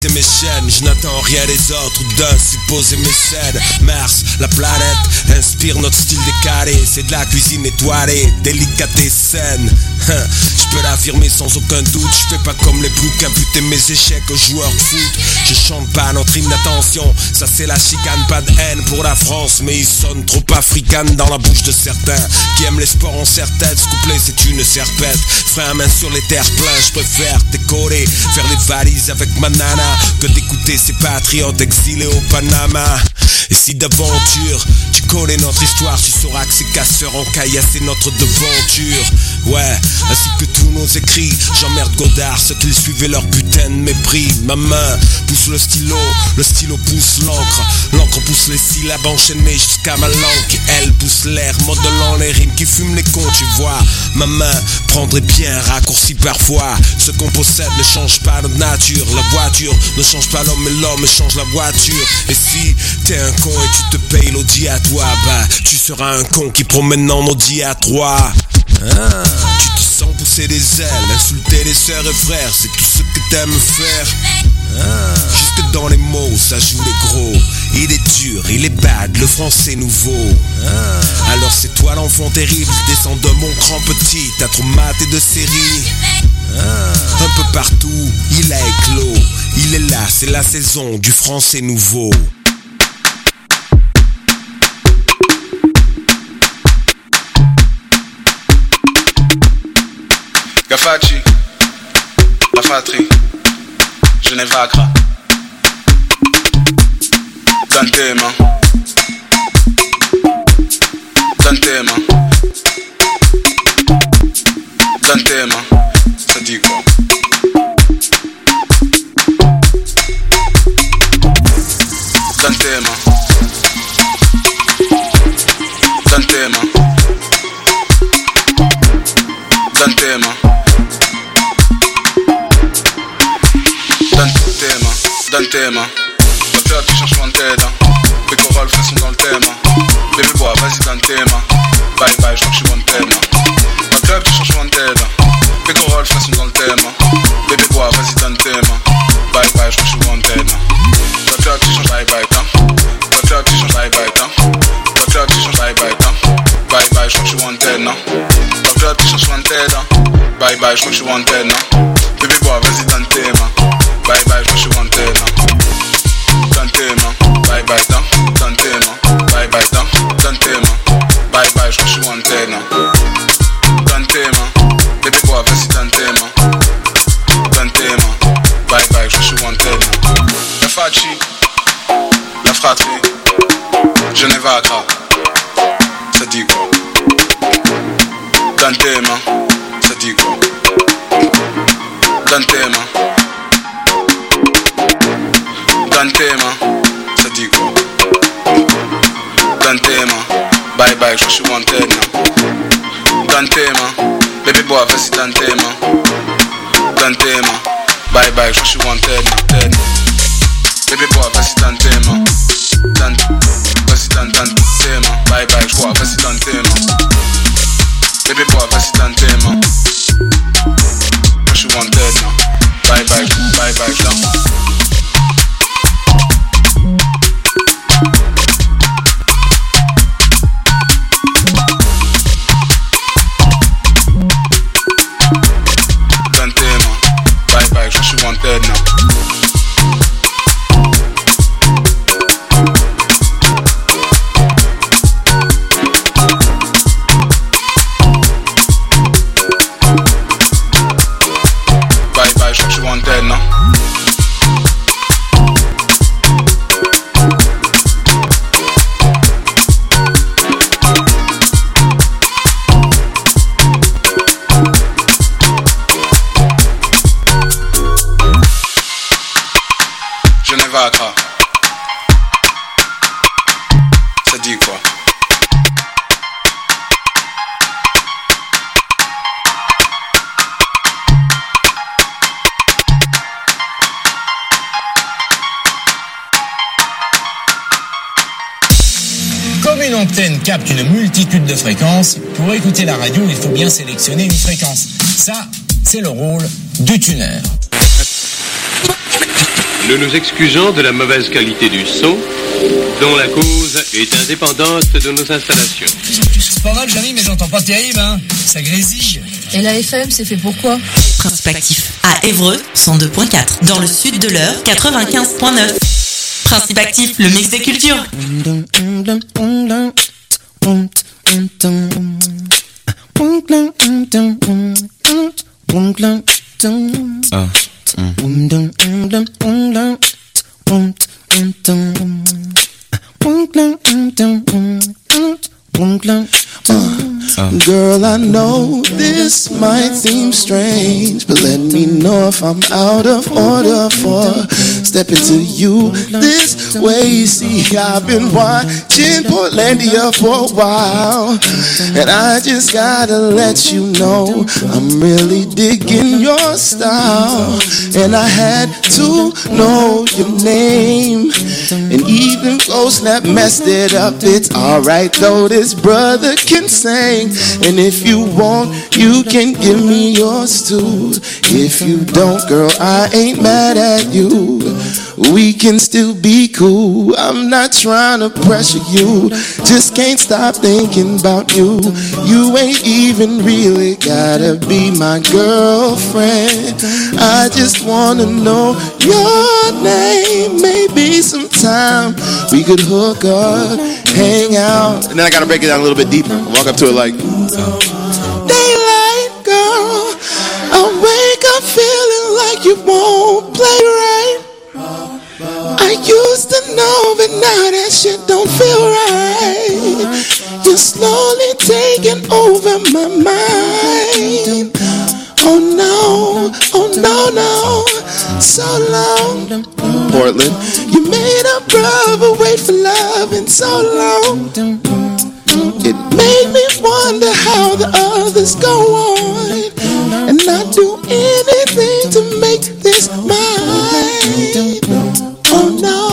mes chaînes, je n'attends rien des autres ou d'un supposé mécène. Mars, la planète, inspire notre style décalé. C'est de la cuisine étoilée, délicatessen. Je peux l'affirmer sans aucun doute. Je fais pas comme les bloucs, imputer mes échecs aux joueurs de foot. Je chante pas notre hymne, attention, ça c'est la chicane. Pas de haine pour la France, mais il sonne trop africaine dans la bouche de certains qui aiment les sports en serre-tête. Ce couplet c'est une serpette, frein à main sur les terres pleins. Je préfère décorer, faire les valises avec ma nana que d'écouter ces patriotes exilés au Panama. Et si d'aventure tu connais notre histoire, tu sauras que ces casseurs en caillasse c'est notre devanture. Ouais, ainsi que tous nos écrits, j'emmerde Godard, ceux qui suivaient leur putain de mépris. Ma main pousse le stylo pousse l'encre. L'encre pousse les syllabes enchaînées jusqu'à ma langue qui elle pousse l'air, modelant les rimes qui fument les cons, tu vois. Ma main prendrait bien un raccourci parfois. Ce qu'on possède ne change pas notre nature. La voiture ne change pas l'homme, mais l'homme change la voiture. Et si t'es un con et tu te payes l'audi à toi, bah tu seras un con qui promène en Audi à 3. Tu te sens pousser des ailes, insulter les sœurs et frères, c'est tout ce que t'aimes faire. Jusque dans les mots, ça joue les gros. Il est dur, il est bad, le français nouveau. Alors c'est toi l'enfant terrible, descends de mon cran petit, t'as trop maté de série. Un peu partout, il a éclos. Il est là, c'est la saison du français nouveau. Gafaci, la fatrie, Genève Accra, Dantema, Dantema, Dantema, ça dit quoi? Dantema, Dantema, Dantema. Dantema, la peur du changement de tête, les chorales frais sont dans le thème. Bébé bois, vas-y Dantema, bye bye, je crois que je suis bon thème. La peur du changement de tête, les chorales frais sont dans le thème. Bébé bois, vas-y Dantema, bye bye, je crois que je suis bon thème. La peur qui change, bye bye, la peur qui change, bye bye, la peur qui change, bye bye, bye bye, je crois que je suis bon thème. La peur qui change de tête, bye bye, je crois que je suis bon thème. Bébé bois, vas-y Dantema, bye bye, je crois que je suis bon thème. Dantema, bye bye, Dantema, bye bye, Dantema, bye bye, je crois que je suis bon thème. Dantema, bébé bois, vas-y Dantema, Dantema, bye bye, je crois que je suis bon thème. La Faci, la fratrie, Genève Accra, ça dit quoi? Dantema, ça dit quoi? Dantema, Dantema, ça dit quoi? Dantema, bye bye, je suis wanted. Dantema, bébé bois, vas-y Dantema, Dantema, bye bye, je suis wanted. Bébé bois, vas-y Dantema, vas-y Dantema, bye bye, je crois, vas-y Dantema. Bébé bois, vas-y Dantema, je suis wanted. Bye bye, bye bye, je ça dit quoi? Comme une antenne capte une multitude de fréquences, pour écouter la radio, il faut bien sélectionner une fréquence. Ça, c'est le rôle du tuneur. Nous nous excusons de la mauvaise qualité du son, dont la cause est indépendante de nos installations. C'est pas mal, Jamy, mais j'entends pas terrible, hein. Ça grésille. Et la FM, c'est fait pour quoi? Principe actif. À Évreux, 102.4. Dans le sud de l'Eure, 95.9. Principe actif, le mix des cultures. Girl, I know this might seem strange, but let me know if I'm out of order for stepping to you this way. See, I've been watching Portlandia for a while, and I just gotta let you know I'm really digging your style. And I had to know your name, and even Snap messed it up. It's alright though, this brother can sing. And if you want, you can give me yours too. If you don't, girl, I ain't mad at you. We can still be cool. I'm not trying to pressure you, just can't stop thinking about you. You ain't even really gotta be my girlfriend. I just wanna know your name. Maybe sometime we could hook up, hang out. And then I gotta break it down a little bit deeper. Walk up to it like daylight, girl. I wake up feeling like you won't play right. I used to know, but now that shit don't feel right. You're slowly taking over my mind. Oh no, no. So long, Portland. You made a brother wait for love and so long. It made me wonder how the others go on, and not do anything to make this mine. Oh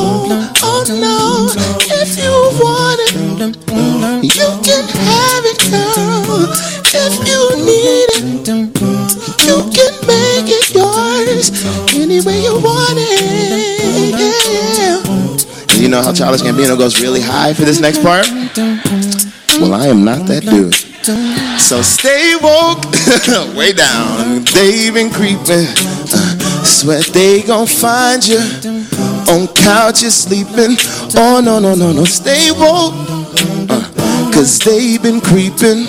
no, if you want it, you can have it, girl. If you need it, you can make it yours any way you want it, yeah. You know how Childish Gambino goes really high for this next part? Well, I am not that dude. So stay woke, way down. They been creeping, sweat they gon' find you on couches sleeping. Oh no, stay woke, cause they been creeping.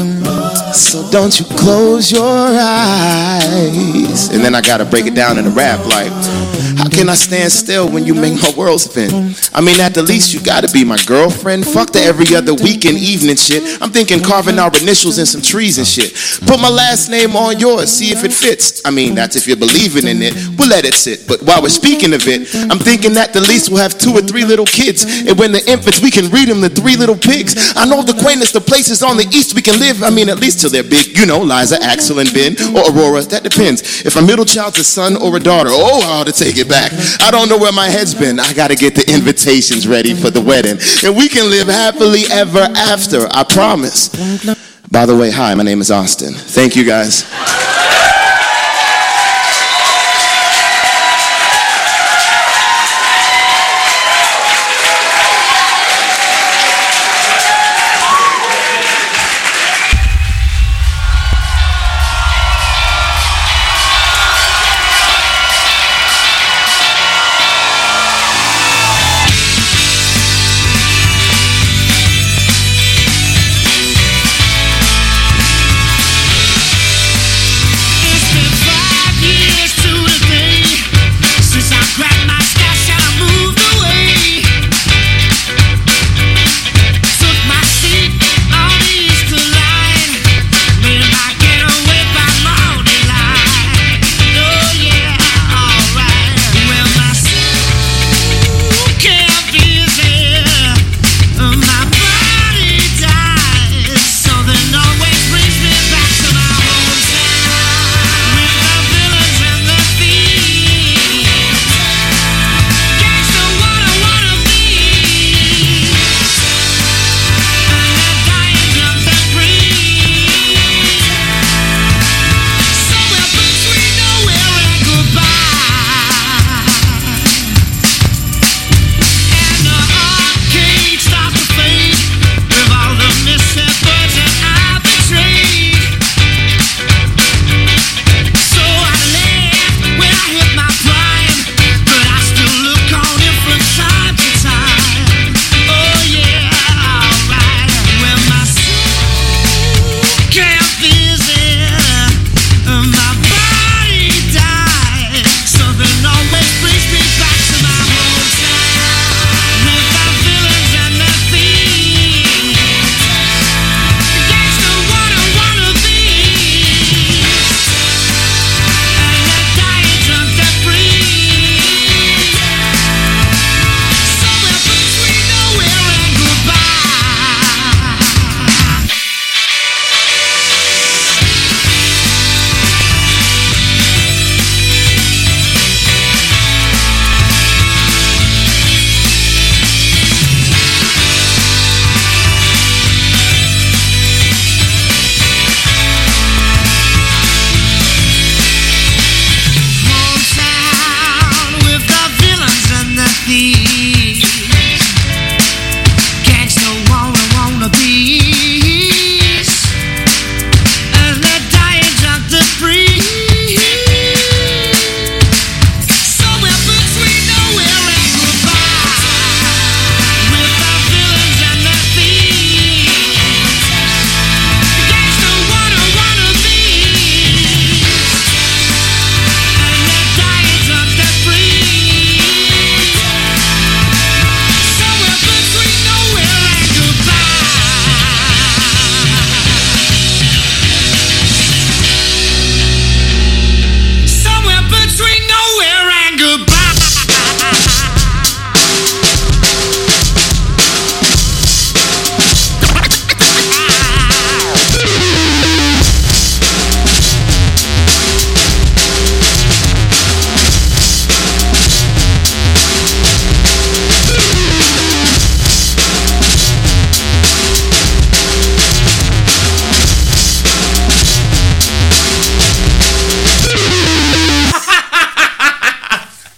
So don't you close your eyes. And then I gotta break it down in a rap like, how can I stand still when you make my world spin? I mean, at the least you gotta be my girlfriend. Fuck the every other weekend evening shit. I'm thinking carving our initials in some trees and shit. Put my last name on yours, see if it fits. I mean, that's if you're believing in it. We'll let it sit. But while we're speaking of it, I'm thinking at the least we'll have 2 or 3 little kids. And when the infants, we can read them the 3 little pigs. I know the quaintest of places on the east we can live. I mean, at least till they're big. You know, Liza, Axel, and Ben, or Aurora. That depends. If a middle child's a son or a daughter, oh, how to take it back. I don't know where my head's been. I gotta get the invitations ready for the wedding, and we can live happily ever after, I promise. By the way, hi, my name is Austin. Thank you guys.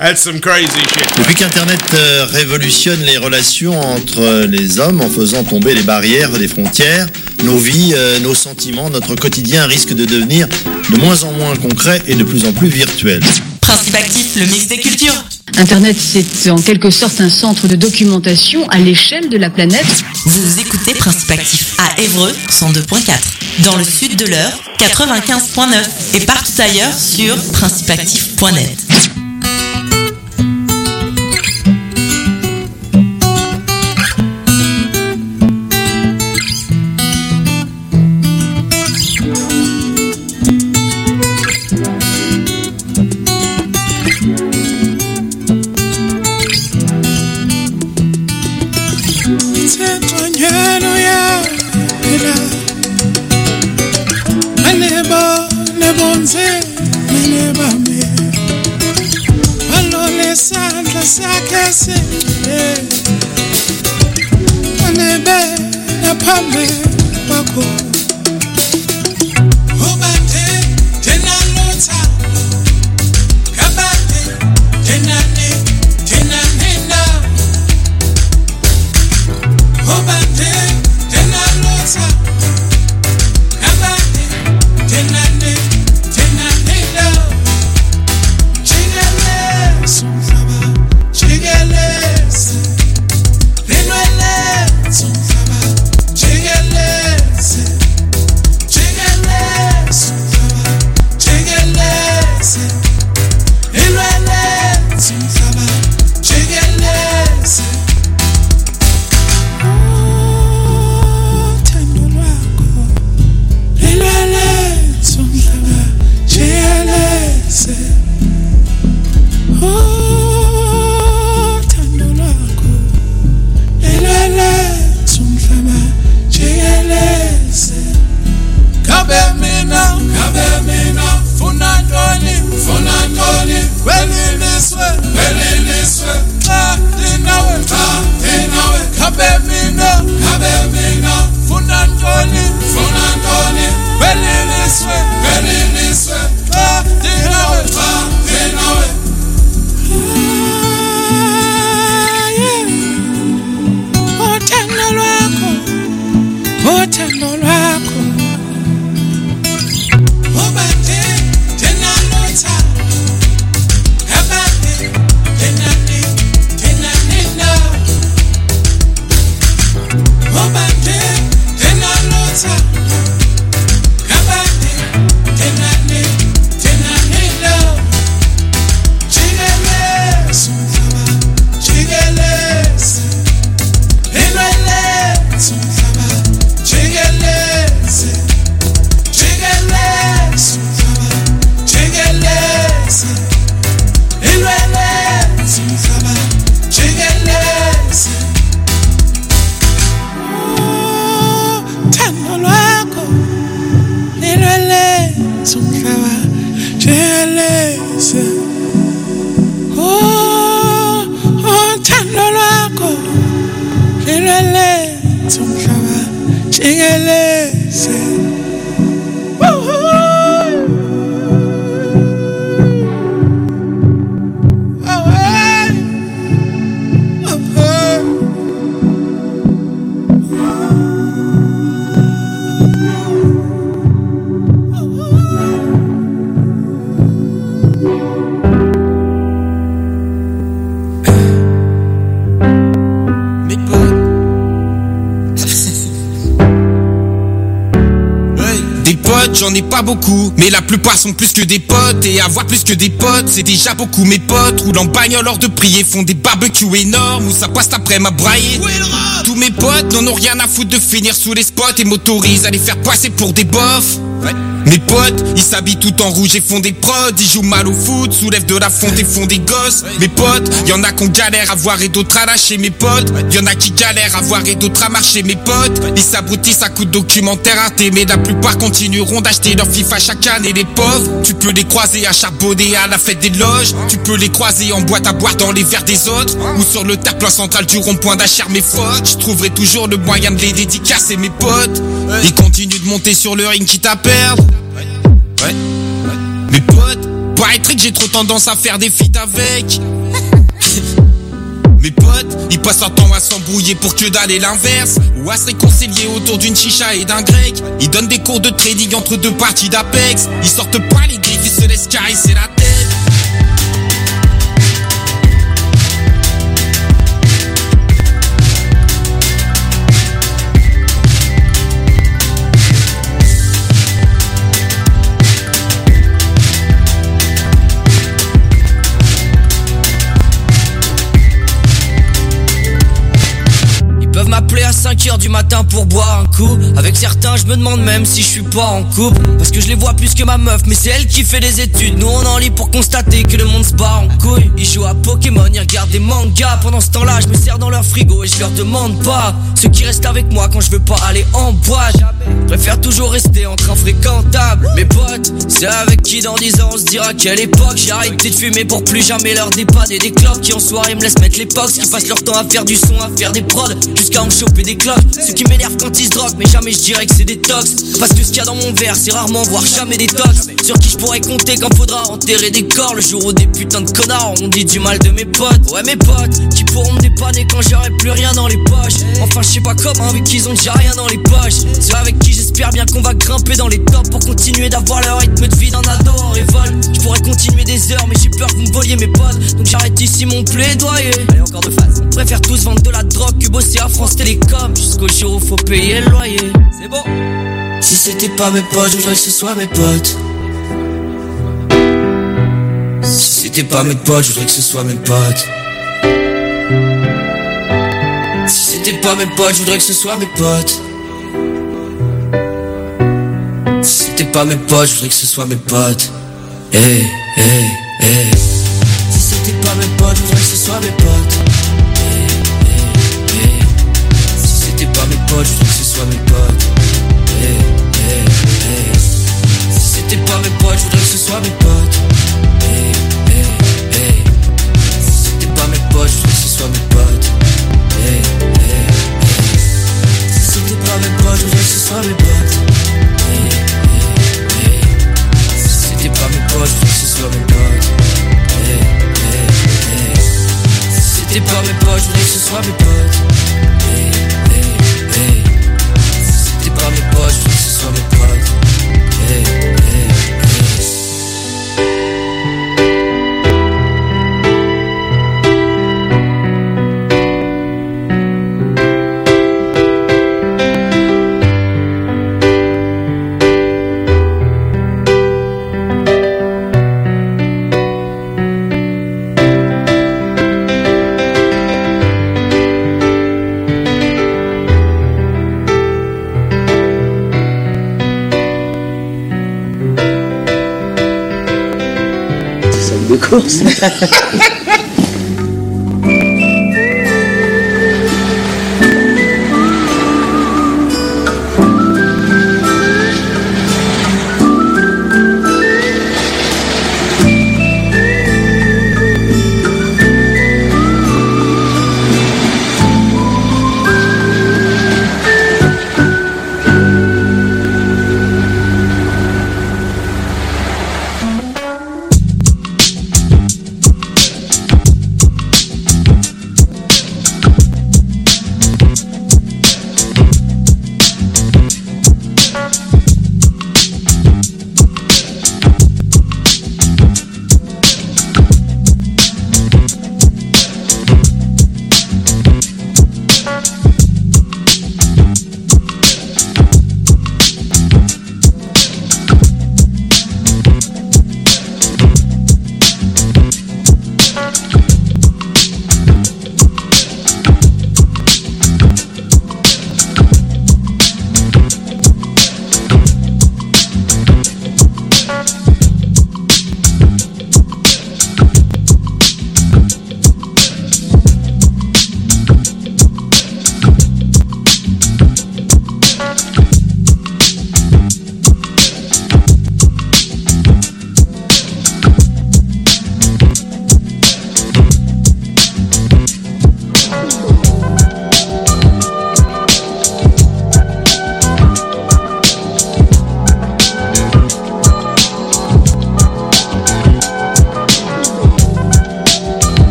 That's some crazy shit. Depuis qu'Internet révolutionne les relations entre les hommes en faisant tomber les barrières des frontières, nos vies, nos sentiments, notre quotidien risque de devenir de moins en moins concret et de plus en plus virtuel. Principe actif, le mix des cultures. Internet, c'est en quelque sorte un centre de documentation à l'échelle de la planète. Vous écoutez Principe actif à Évreux 102.4, dans le sud de l'Eure 95.9 et partout ailleurs sur principeactif.net. J'en ai pas beaucoup, mais la plupart sont plus que des potes. Et avoir plus que des potes, c'est déjà beaucoup. Mes potes roulent en bagnole hors de prix et font des barbecues énormes où ça passe après ma braille. Tous mes potes n'en ont rien à foutre de finir sous les spots et m'autorisent à les faire passer pour des bofs. Mes potes, ils s'habillent tout en rouge et font des prods. Ils jouent mal au foot, soulèvent de la fonte et font des gosses. Mes potes, y'en a qu'on galère à voir et d'autres à lâcher. Mes potes, y'en a qui galèrent à voir et d'autres à marcher. Mes potes, ils s'abrutissent à coups de documentaires ratés, mais la plupart continueront d'acheter leur FIFA chaque année. Les pauvres, tu peux les croiser à charbonner à la fête des loges. Tu peux les croiser en boîte à boire dans les verres des autres, ou sur le terre-plein central du rond-point d'Achère. Mes fautes, je trouverai toujours le moyen de les dédicacer. Mes potes, ils continuent de monter sur le ring quitte à perdre. Mes potes paraîtrait que j'ai trop tendance à faire des feats avec. Mes potes, ils passent leur temps à s'embrouiller pour que dalle et l'inverse, ou à se réconcilier autour d'une chicha et d'un grec. Ils donnent des cours de trading entre deux parties d'Apex. Ils sortent pas les griffes, ils se laissent caresser la tête. M'appeler à 5h du matin pour boire un coup. Avec certains je me demande même si je suis pas en couple, parce que je les vois plus que ma meuf, mais c'est elle qui fait des études. Nous on en lit pour constater que le monde se barre en couille. Ils jouent à Pokémon, ils regardent des mangas. Pendant ce temps là je me sers dans leur frigo et je leur demande pas. Ceux qui restent avec moi quand je veux pas aller en boîte, préfère toujours rester entre infréquentables. Mes potes, c'est avec qui dans 10 ans on se dira quelle époque. J'ai arrêté de fumer pour plus jamais leur dépanner des clopes qui en soirée me laissent mettre les pox, qui passent leur temps à faire du son, à faire des prods, jusqu'à en choper des cloques. Ceux qui m'énervent quand ils se droguent, mais jamais je dirais que c'est des tox, parce que ce qu'il y a dans mon verre c'est rarement voire jamais des tox. Sur qui je pourrais compter quand faudra enterrer des corps, le jour où des putains de connards ont dit du mal de mes potes. Ouais mes potes, qui pourront me dépanner quand j'aurai plus rien dans les poches. Enfin je sais pas comment, vu qu'ils ont déjà rien dans les poches. Ceux avec qui j'espère bien qu'on va grimper dans les tops pour continuer d'avoir le rythme de vie d'un ado en révolte. Je pourrais continuer des heures mais j'ai peur que vous me voliez mes potes, donc j'arrête ici mon plaidoyer. Allez encore de phase. On préfère tous vendre de la drogue que bosser à France Télécom, jusqu'au jour où faut payer le loyer. C'est bon. Si c'était pas mes potes, je voudrais que ce soit mes potes. Si c'était pas mes potes, je voudrais que ce soit mes potes. Si c'était pas mes potes, je voudrais que ce soit mes potes. Si c'était pas mes potes, je voudrais que ce soit mes potes. Hey, hey, hey. Si c'était pas mes potes, je voudrais que ce soit mes potes. Hey, hey, hey. Si c'était pas mes potes, je voudrais que ce soit mes potes. Hey, hey, hey. Si c'était pas mes potes, je voudrais que ce soit mes potes. Hey, hey, hey. Si c'était pas mes potes, je voudrais que ce soit mes potes. Hey, hey, hey. Si c'était pas mes potes, je voudrais que ce soit mes potes. Hey, hey, hey. Si c'était pas mes potes, je voudrais que ce soit mes potes. Hey, hey, hey. Si c'était pas mes potes, je voudrais que ce soit mes potes. Hey, hey, hey. Si c'était pas mes potes, je voudrais que ce soit mes potes. Hey, hey, hey. De course.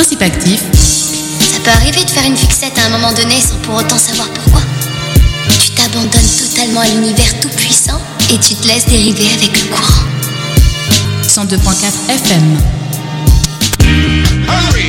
Principe actif. Ça peut arriver de faire une fixette à un moment donné sans pour autant savoir pourquoi. Tu t'abandonnes totalement à l'univers tout puissant et tu te laisses dériver avec le courant. 102.4 FM. Hurry!